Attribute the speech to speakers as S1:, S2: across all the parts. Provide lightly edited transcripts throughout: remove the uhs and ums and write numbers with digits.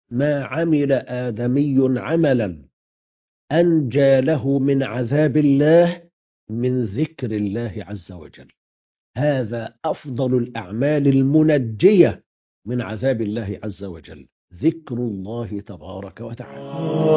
S1: ما عمل آدمي عملا أنجى له من عذاب الله من ذكر الله عز وجل. هذا أفضل الأعمال المنجية من عذاب الله عز وجل، ذكر الله تبارك وتعالى.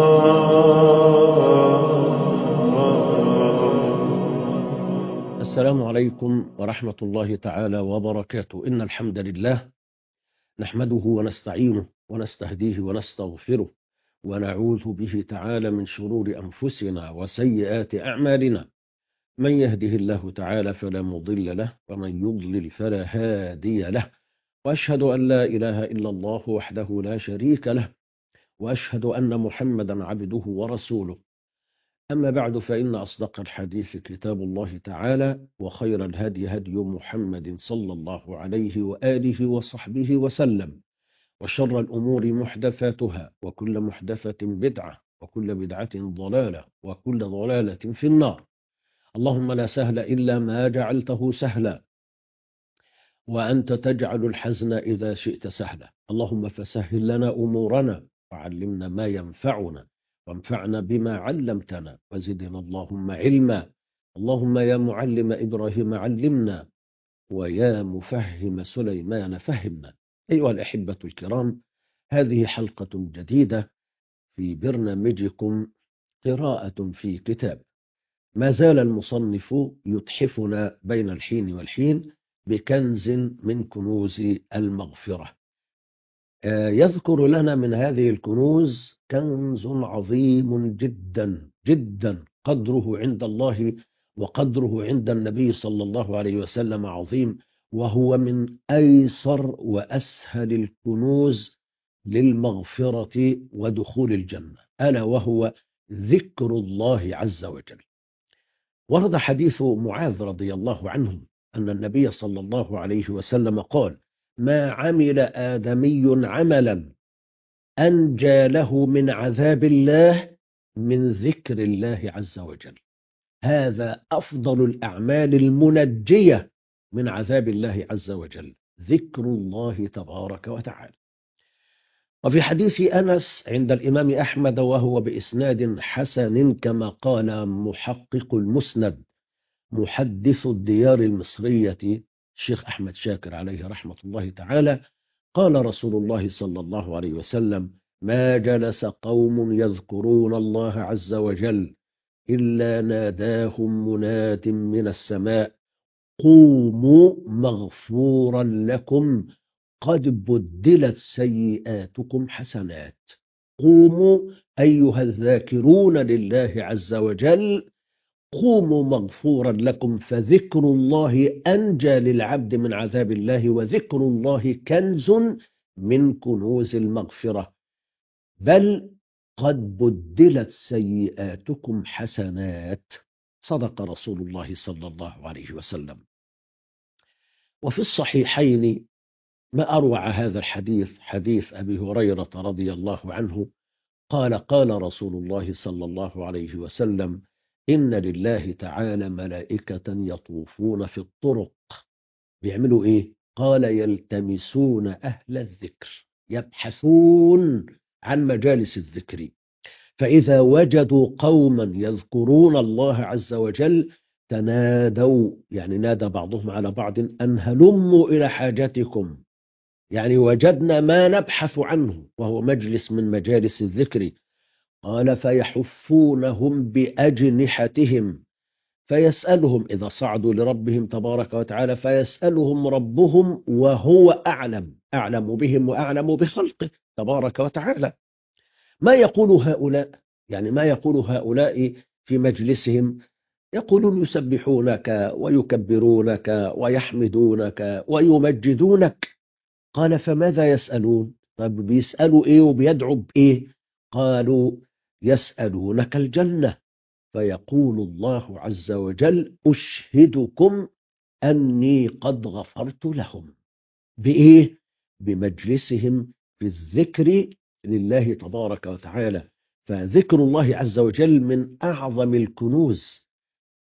S1: السلام عليكم ورحمة الله تعالى وبركاته. إن الحمد لله نحمده ونستعينه ونستهديه ونستغفره ونعوذ به تعالى من شرور أنفسنا وسيئات أعمالنا. من يهده الله تعالى فلا مضل له ومن يضلل فلا هادي له، وأشهد أن لا إله إلا الله وحده لا شريك له، وأشهد أن محمدا عبده ورسوله. أما بعد، فإن أصدق الحديث كتاب الله تعالى، وخير الهدي هدي محمد صلى الله عليه وآله وصحبه وسلم، وشر الأمور محدثاتها، وكل محدثة بدعة، وكل بدعة ضلالة، وكل ضلالة في النار. اللهم لا سهل إلا ما جعلته سهلا، وأنت تجعل الحزن إذا شئت سهلا. اللهم فسهل لنا أمورنا، وعلمنا ما ينفعنا، وانفعنا بما علمتنا، وزدنا اللهم علما. اللهم يا معلم إبراهيم علمنا، ويا مفهم سليمان فهمنا. أيها الأحبة الكرام، هذه حلقة جديدة في برنامجكم قراءة في كتاب. ما زال المصنف يتحفنا بين الحين والحين بكنز من كنوز المغفرة. يذكر لنا من هذه الكنوز كنز عظيم جدا جدا، قدره عند الله وقدره عند النبي صلى الله عليه وسلم عظيم، وهو من أيسر وأسهل الكنوز للمغفرة ودخول الجنة، ألا وهو ذكر الله عز وجل. ورد حديث معاذ رضي الله عنه أن النبي صلى الله عليه وسلم قال: ما عمل آدمي عملا أنجى له من عذاب الله من ذكر الله عز وجل. هذا أفضل الأعمال المنجية من عذاب الله عز وجل، ذكر الله تبارك وتعالى. وفي حديث أنس عند الإمام أحمد، وهو بإسناد حسن كما قال محقق المسند محدث الديار المصرية الشيخ أحمد شاكر عليه رحمة الله تعالى، قال رسول الله صلى الله عليه وسلم: ما جلس قوم يذكرون الله عز وجل إلا ناداهم مناد من السماء: قوموا مغفورا لكم قد بدلت سيئاتكم حسنات. قوموا أيها الذاكرون لله عز وجل، قوموا مغفورا لكم، فذكر الله أنجى للعبد من عذاب الله، وذكر الله كنز من كنوز المغفرة. بل قد بدلت سيئاتكم حسنات، صدق رسول الله صلى الله عليه وسلم. وفي الصحيحين ما أروع هذا الحديث، حديث أبي هريرة رضي الله عنه قال: قال رسول الله صلى الله عليه وسلم: إن لله تعالى ملائكة يطوفون في الطرق. بيعملوا إيه؟ قال: يلتمسون أهل الذكر، يبحثون عن مجالس الذكر، فإذا وجدوا قوما يذكرون الله عز وجل تنادوا، يعني نادى بعضهم على بعض: أن هلموا إلى حاجتكم، يعني وجدنا ما نبحث عنه، وهو مجلس من مجالس الذكر. قال: فيحفونهم بأجنحتهم، فيسألهم إذا صعدوا لربهم تبارك وتعالى، فيسألهم ربهم وهو أعلم بهم وأعلم بخلقه تبارك وتعالى. ما يقول هؤلاء؟ يعني ما يقول هؤلاء في مجلسهم؟ يقولون: يسبحونك ويكبرونك ويحمدونك ويمجدونك. قال: فماذا يسألون؟ طب بيسألوا إيه وبيدعوا بإيه؟ قالوا: يسألونك الجنة. فيقول الله عز وجل: أشهدكم أني قد غفرت لهم. بإيه؟ بمجلسهم في الذكر لله تبارك وتعالى. فذكر الله عز وجل من أعظم الكنوز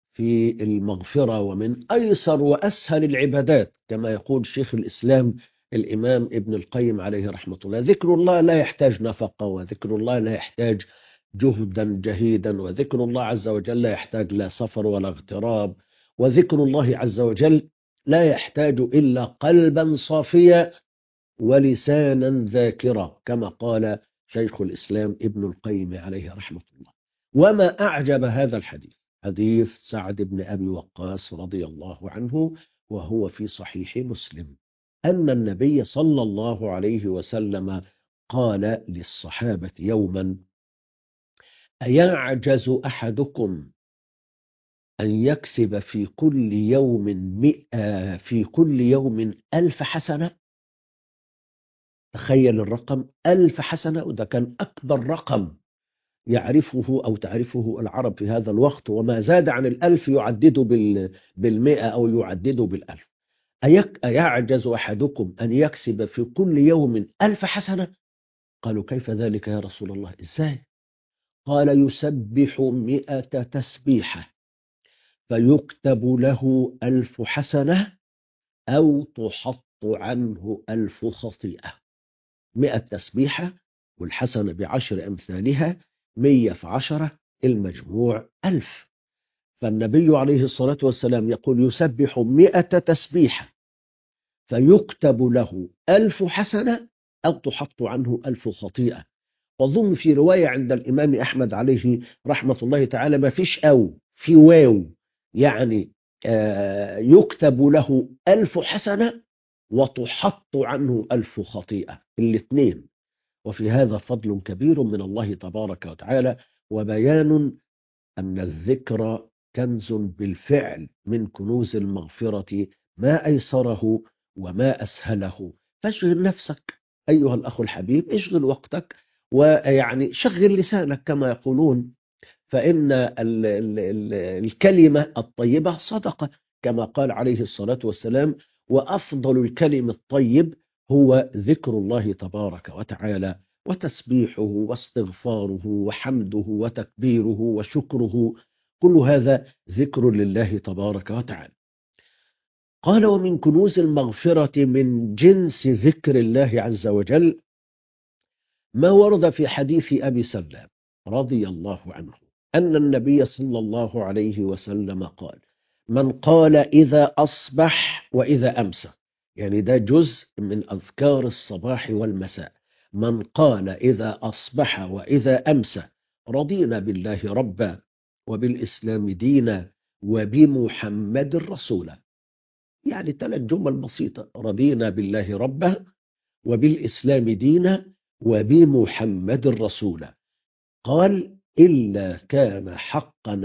S1: في المغفرة، ومن أيسر وأسهل العبادات، كما يقول شيخ الإسلام الإمام ابن القيم عليه رحمة الله. ذكر الله لا يحتاج نفقة، وذكر الله لا يحتاج جهدا جهيدا، وذكر الله عز وجل لا يحتاج لا سفر ولا اغتراب، وذكر الله عز وجل لا يحتاج إلا قلبا صافيا ولسانا ذاكرا، كما قال شيخ الإسلام ابن القيم عليه رحمة الله. وما أعجب هذا الحديث، حديث سعد بن أبي وقاص رضي الله عنه، وهو في صحيح مسلم، أن النبي صلى الله عليه وسلم قال للصحابة يوما: أيعجز أحدكم أن يكسب في كل يوم 100 في كل يوم 1000 حسنة؟ تخيل الرقم 1000 حسنة، وده كان أكبر رقم يعرفه أو تعرفه العرب في هذا الوقت، وما زاد عن 1000 يعدده 100 أو يعدده 1000. أيعجز أحدكم أن يكسب في كل يوم 1000 حسنة؟ قالوا: كيف ذلك يا رسول الله، إزاي؟ قال: يسبح 100 تسبيحة فيكتب له 1000 حسنة أو تحط عنه 1000 خطيئة. 100 تسبيحة والحسنة ب10 أمثالها، 100 في 10، المجموع 1000. فالنبي عليه الصلاة والسلام يقول: يسبح 100 تسبيحة فيكتب له 1000 حسنة أو تحط عنه 1000 خطيئة. وأظن في رواية عند الإمام أحمد عليه رحمة الله تعالى ما فيش أو، في واو، يعني يكتب له 1000 حسنة وتحط عنه 1000 خطيئة، الاثنين. وفي هذا فضل كبير من الله تبارك وتعالى، وبيان أن الذكر كنز بالفعل من كنوز المغفرة، ما أيسره وما أسهله. فاشغل نفسك أيها الأخ الحبيب، اشغل وقتك، ويعني شغل لسانك كما يقولون، فإن الكلمة الطيبة صدقة، كما قال عليه الصلاة والسلام: وأفضل الكلم الطيب هو ذكر الله تبارك وتعالى، وتسبيحه واستغفاره وحمده وتكبيره وشكره، كل هذا ذكر لله تبارك وتعالى. قال: ومن كنوز المغفرة من جنس ذكر الله عز وجل ما ورد في حديث أبي سلام رضي الله عنه أن النبي صلى الله عليه وسلم قال: من قال إذا أصبح وإذا أمسى، يعني ده جزء من أذكار الصباح والمساء، من قال إذا أصبح وإذا أمسى: رضينا بالله ربا وبالإسلام دينا وبمحمد رسولا. يعني 3 جمل بسيطة: رضينا بالله ربا وبالإسلام دينا وبمحمد رسولا. قال: إلا كان حقا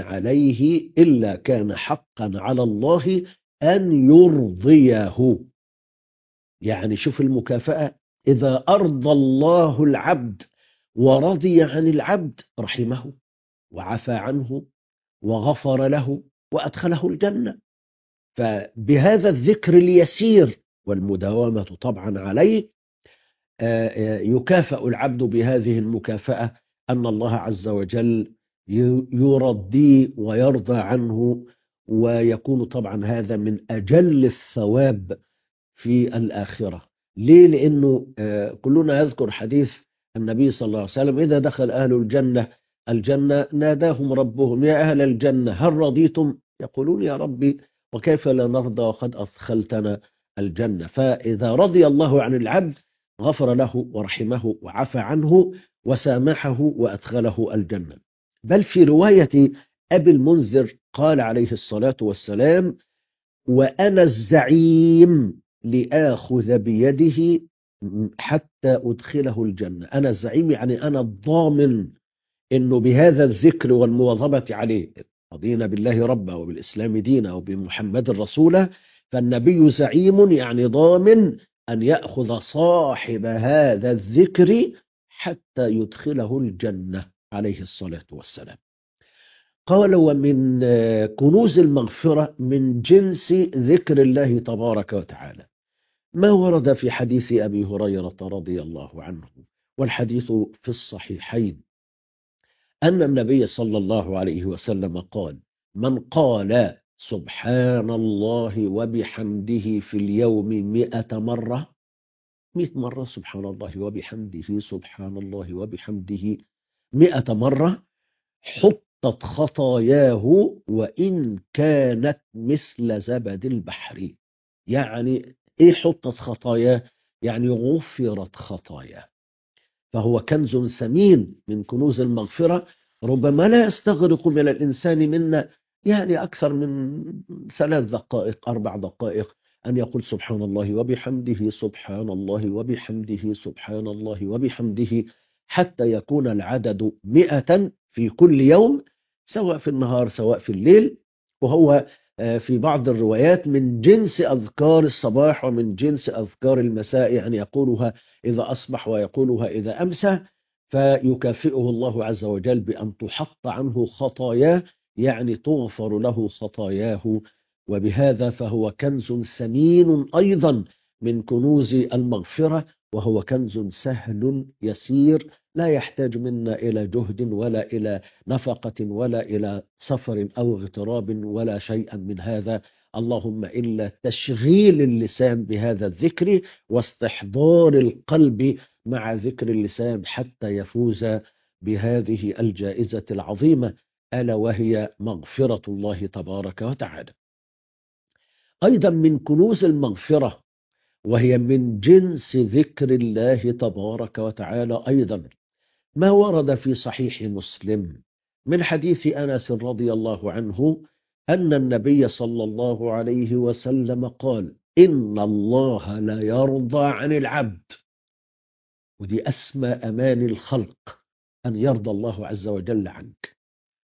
S1: على الله أن يرضيه. يعني شوف المكافأة، إذا أرضى الله العبد ورضي عن العبد رحمه وعفى عنه وغفر له وأدخله الجنة. فبهذا الذكر اليسير والمداومة طبعا عليه يكافأ العبد بهذه المكافأة، أن الله عز وجل يرضيه ويرضى عنه، ويكون طبعا هذا من أجل الثواب في الآخرة. ليه؟ لأنه كلنا يذكر حديث النبي صلى الله عليه وسلم: إذا دخل أهل الجنة ناداهم ربهم: يا أهل الجنة هل رضيتم؟ يقولون: يا ربي وكيف لا نرضى وقد أدخلتنا الجنة. فإذا رضي الله عن العبد غفر له ورحمه وعفى عنه وسامحه وأدخله الجنة. بل في رواية أبي المنذر قال عليه الصلاة والسلام: وأنا الزعيم لآخذ بيده حتى أدخله الجنة. أنا الزعيم يعني أنا الضامن إنه بهذا الذكر والمواظبة عليه، رضينا بالله ربا وبالإسلام دينا وبمحمد رسولا، فالنبي زعيم يعني ضامن أن يأخذ صاحب هذا الذكر حتى يدخله الجنة عليه الصلاة والسلام. قال: ومن كنوز المغفرة من جنس ذكر الله تبارك وتعالى ما ورد في حديث أبي هريرة رضي الله عنه، والحديث في الصحيحين، أن النبي صلى الله عليه وسلم قال: من قال سبحان الله وبحمده في اليوم 100 مرة 100 مرة سبحان الله وبحمده، سبحان الله وبحمده 100 مرة، حطت خطاياه وإن كانت مثل زبد البحر. يعني إيه حطت خطاياه؟ يعني غفرت خطاياه. فهو كنز ثمين من كنوز المغفرة، ربما لا يستغرق من الإنسان منا يعني أكثر من 3 دقائق 4 دقائق أن يقول سبحان الله وبحمده، سبحان الله وبحمده، سبحان الله وبحمده، حتى يكون العدد 100 في كل يوم، سواء في النهار سواء في الليل. وهو في بعض الروايات من جنس أذكار الصباح ومن جنس أذكار المساء، يعني يقولها إذا أصبح ويقولها إذا أمسى، فيكافئه الله عز وجل بأن تحط عنه خطاياه، يعني تغفر له خطاياه. وبهذا فهو كنز ثمين أيضا من كنوز المغفرة، وهو كنز سهل يسير، لا يحتاج منا إلى جهد ولا إلى نفقة ولا إلى سفر أو اغتراب ولا شيئا من هذا، اللهم إلا تشغيل اللسان بهذا الذكر واستحضار القلب مع ذكر اللسان حتى يفوز بهذه الجائزة العظيمة، ألا وهي مغفرة الله تبارك وتعالى. أيضا من كنوز المغفرة، وهي من جنس ذكر الله تبارك وتعالى أيضا، ما ورد في صحيح مسلم من حديث أنس رضي الله عنه أن النبي صلى الله عليه وسلم قال: إن الله لا يرضى عن العبد، ودي أسمى أمان الخلق، أن يرضى الله عز وجل عنك.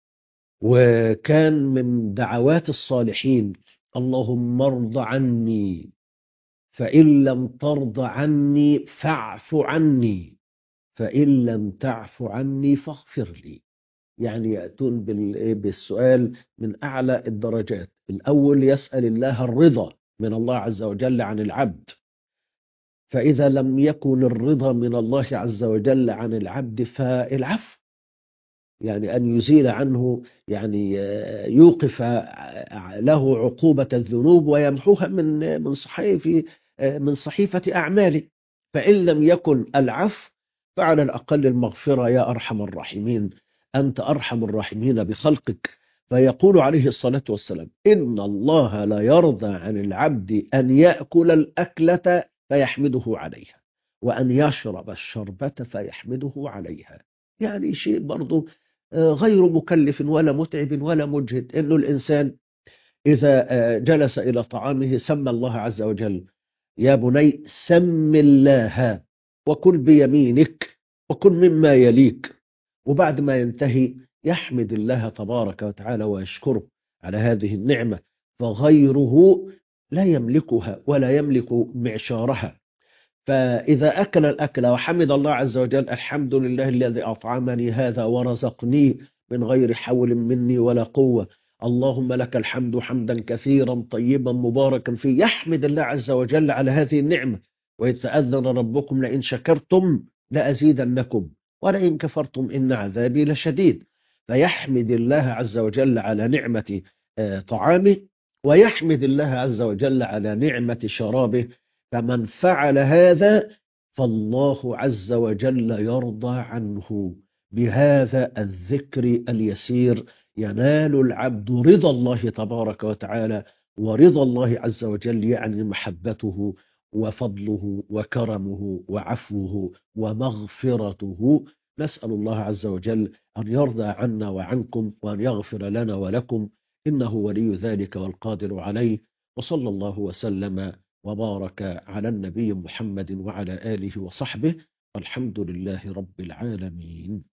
S1: وكان من دعوات الصالحين: اللهم ارض عني، فإن لم ترض عني فاعف عني، فإن لم تعف عني فاغفر لي. يعني يأتون بالسؤال من أعلى الدرجات. الأول يسأل الله الرضا من الله عز وجل عن العبد، فإذا لم يكن الرضا من الله عز وجل عن العبد فالعفو، يعني أن يزيل عنه، يعني يوقف له عقوبة الذنوب ويمحوها من صحيفة أعماله. فإن لم يكن العفو فعلى الأقل المغفرة يا أرحم الراحمين، أنت أرحم الراحمين بخلقك. فيقول عليه الصلاة والسلام: إن الله لا يرضى عن العبد أن يأكل الأكلة فيحمده عليها، وأن يشرب الشربة فيحمده عليها. يعني شيء برضو غير مكلف ولا متعب ولا مجهد، إنه الإنسان إذا جلس إلى طعامه سمى الله عز وجل: يا بني سم الله وكل بيمينك وكل مما يليك، وبعد ما ينتهي يحمد الله تبارك وتعالى ويشكره على هذه النعمة، فغيره لا يملكها ولا يملك معشارها. فإذا أكل الأكل وحمد الله عز وجل: الحمد لله الذي أطعمني هذا ورزقني من غير حول مني ولا قوة، اللهم لك الحمد حمدا كثيرا طيبا مباركا فيه، يحمد الله عز وجل على هذه النعمة. وإذ تأذن ربكم لئن شكرتم لأزيدنكم ولئن كفرتم إن عذابي لشديد. فيحمد الله عز وجل على نعمة طعامه، ويحمد الله عز وجل على نعمة شرابه. فمن فعل هذا فالله عز وجل يرضى عنه. بهذا الذكر اليسير ينال العبد رضا الله تبارك وتعالى، ورضا الله عز وجل يعني محبته وفضله وكرمه وعفوه ومغفرته. نسأل الله عز وجل أن يرضى عنا وعنكم وأن يغفر لنا ولكم، إنه ولي ذلك والقادر عليه. وصلى الله وسلم وبارك على النبي محمد وعلى آله وصحبه، والحمد لله رب العالمين.